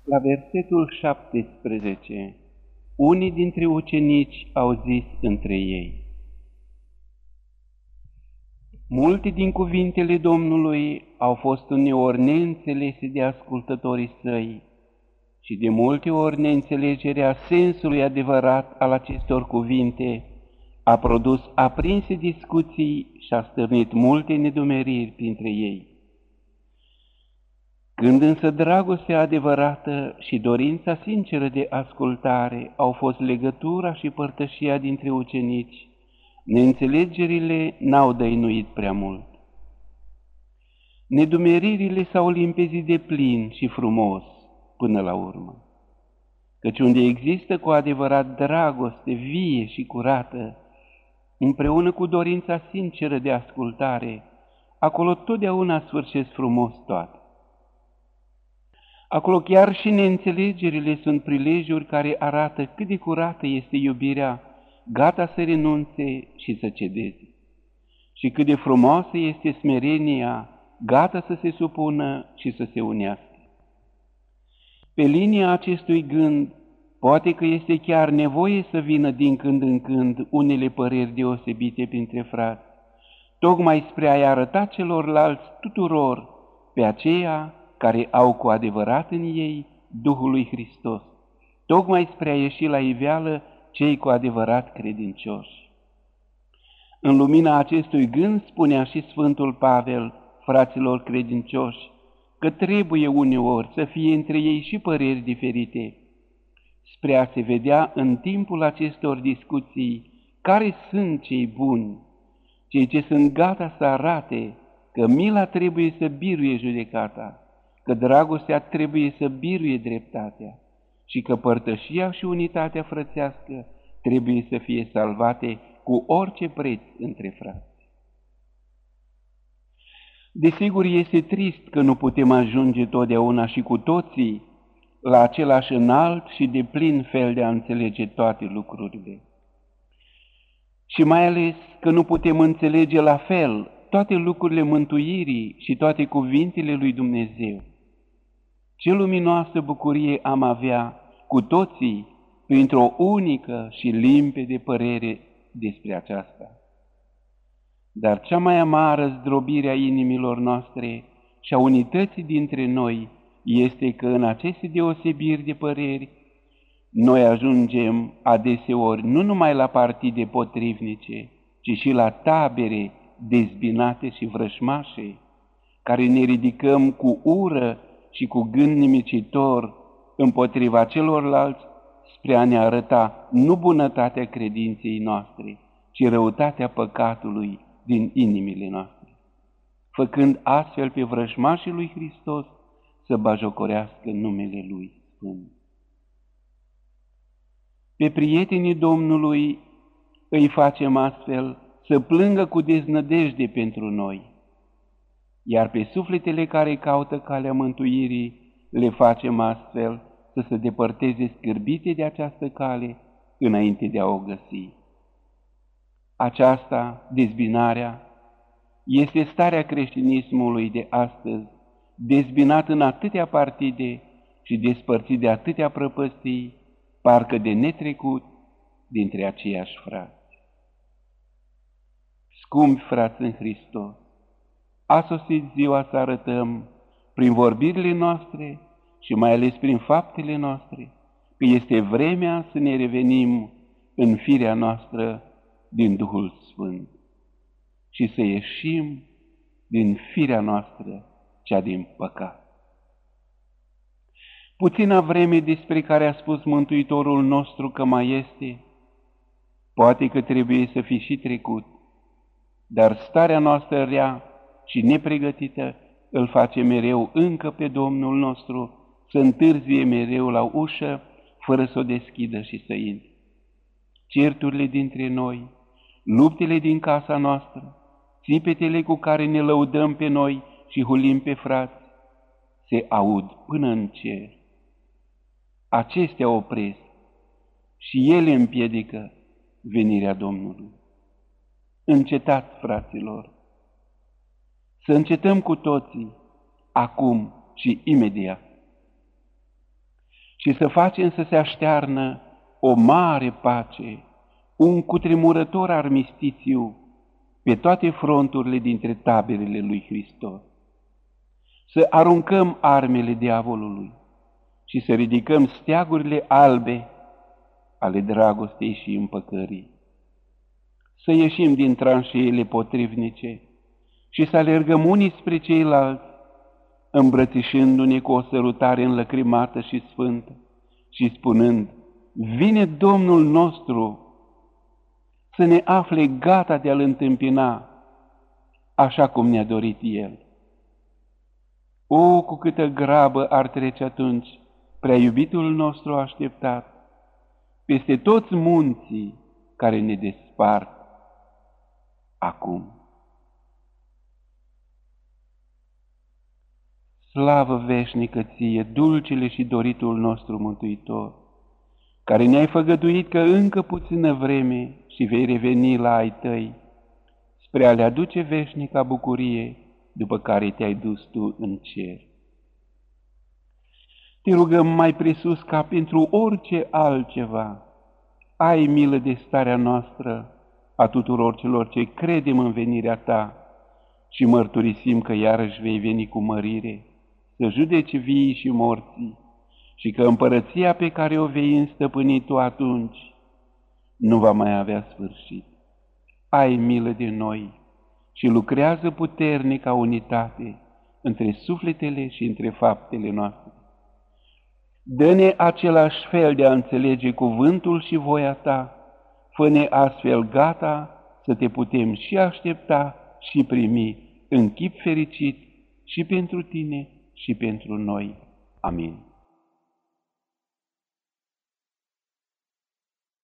La versetul 17, unii dintre ucenici au zis între ei: multe din cuvintele Domnului au fost uneori neînțelese de ascultătorii săi și de multe ori neînțelegerea sensului adevărat al acestor cuvinte a produs aprinse discuții și a stârnit multe nedumeriri printre ei. Când însă dragostea adevărată și dorința sinceră de ascultare au fost legătura și părtășia dintre ucenici, neînțelegerile n-au dăinuit prea mult. Nedumeririle s-au limpezit de plin și frumos până la urmă, căci unde există cu adevărat dragoste vie și curată, împreună cu dorința sinceră de ascultare, acolo totdeauna sfârșesc frumos toate. Acolo chiar și neînțelegerile sunt prilejuri care arată cât de curată este iubirea, gata să renunțe și să cedeze, și cât de frumoasă este smerenia, gata să se supună și să se unească. Pe linia acestui gând, poate că este chiar nevoie să vină din când în când unele păreri deosebite printre frați, tocmai spre a-i arăta celorlalți tuturor pe aceea care au cu adevărat în ei Duhul lui Hristos, tocmai spre a ieși la iveală cei cu adevărat credincioși. În lumina acestui gând spunea și Sfântul Pavel fraților credincioși că trebuie uneori să fie între ei și păreri diferite, spre a se vedea în timpul acestor discuții care sunt cei buni, cei ce sunt gata să arate că mila trebuie să biruie judecata, că dragostea trebuie să biruie dreptatea și că părtășia și unitatea frățească trebuie să fie salvate cu orice preț între frați. Desigur, este trist că nu putem ajunge totdeauna și cu toții la același înalt și de plin fel de a înțelege toate lucrurile. Și mai ales că nu putem înțelege la fel toate lucrurile mântuirii și toate cuvintele lui Dumnezeu. Ce luminoasă bucurie am avea cu toții printr-o unică și limpede părere despre aceasta. Dar cea mai amară zdrobire a inimilor noastre și a unității dintre noi este că în aceste deosebiri de păreri noi ajungem adeseori nu numai la partide potrivnice, ci și la tabere dezbinate și vrășmașe, care ne ridicăm cu ură și cu gând nimicitor împotriva celorlalți spre a ne arăta nu bunătatea credinței noastre, ci răutatea păcatului din inimile noastre, făcând astfel pe vrăjmașii lui Hristos să bajocorească numele Lui Sfânt. Pe prietenii Domnului îi facem astfel să plângă cu deznădejde pentru noi, iar pe sufletele care caută calea mântuirii le facem astfel să se depărteze scârbite de această cale înainte de a o găsi. Aceasta, dezbinarea, este starea creștinismului de astăzi, dezbinat în atâtea partide și despărțit de atâtea prăpăstii, parcă de netrecut dintre aceiași frați. Scumpi frați în Hristos, a sosit ziua să arătăm prin vorbirile noastre și mai ales prin faptele noastre că este vremea să ne revenim în firea noastră din Duhul Sfânt și să ieșim din firea noastră cea din păcat. Puțina vreme despre care a spus Mântuitorul nostru că mai este, poate că trebuie să fi și trecut, dar starea noastră rea și nepregătită îl face mereu încă pe Domnul nostru să întârzie mereu la ușă, fără să o deschidă și să intre. Certurile dintre noi, luptele din casa noastră, țipetele cu care ne lăudăm pe noi și hulim pe frați, se aud până în cer. Acestea opresc și ele împiedică venirea Domnului. Încetați, fraților, să încetăm cu toții, acum și imediat. și să facem să se aștearnă o mare pace, un cutremurător armistițiu pe toate fronturile dintre taberele lui Hristos. Să aruncăm armele diavolului și să ridicăm steagurile albe ale dragostei și împăcării. Să ieșim din tranșeele potrivnice și să alergăm unii spre ceilalți, îmbrățișându-ne cu o sărutare înlăcrimată și sfântă și spunând: vine Domnul nostru, să ne afle gata de a-L întâmpina, așa cum ne-a dorit El. O, cu câtă grabă ar trece atunci prea iubitul nostru așteptat peste toți munții care ne despart acum. Slavă veșnică ție, dulcele și doritul nostru Mântuitor, care ne-ai făgăduit că încă puțină vreme și vei reveni la ai tăi, spre a le aduce veșnica bucurie după care te-ai dus tu în cer. Te rugăm mai presus ca pentru orice altceva, ai milă de starea noastră a tuturor celor ce credem în venirea ta și mărturisim că iarăși vei veni cu mărire, să judeci viii și morții, și că împărăția pe care o vei înstăpâni tu atunci nu va mai avea sfârșit. Ai milă de noi și lucrează puternic ca unitate între sufletele și între faptele noastre. Dă-ne același fel de a înțelege cuvântul și voia ta, fă-ne astfel gata să te putem și aștepta și primi în chip fericit și pentru tine și pentru noi. Amin.